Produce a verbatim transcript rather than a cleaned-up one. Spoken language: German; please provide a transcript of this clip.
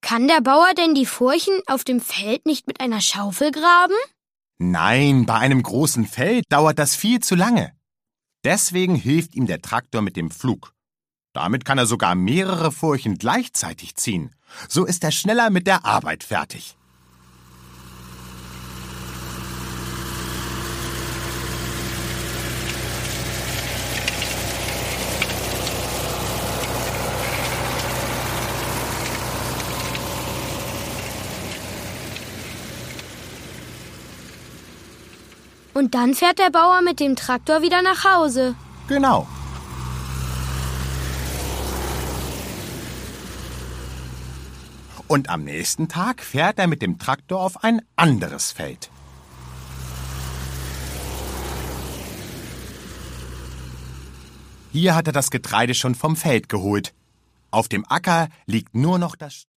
Kann der Bauer denn die Furchen auf dem Feld nicht mit einer Schaufel graben? Nein, bei einem großen Feld dauert das viel zu lange. Deswegen hilft ihm der Traktor mit dem Pflug. Damit kann er sogar mehrere Furchen gleichzeitig ziehen. So ist er schneller mit der Arbeit fertig. Und dann fährt der Bauer mit dem Traktor wieder nach Hause. Genau. Und am nächsten Tag fährt er mit dem Traktor auf ein anderes Feld. Hier hat er das Getreide schon vom Feld geholt. Auf dem Acker liegt nur noch das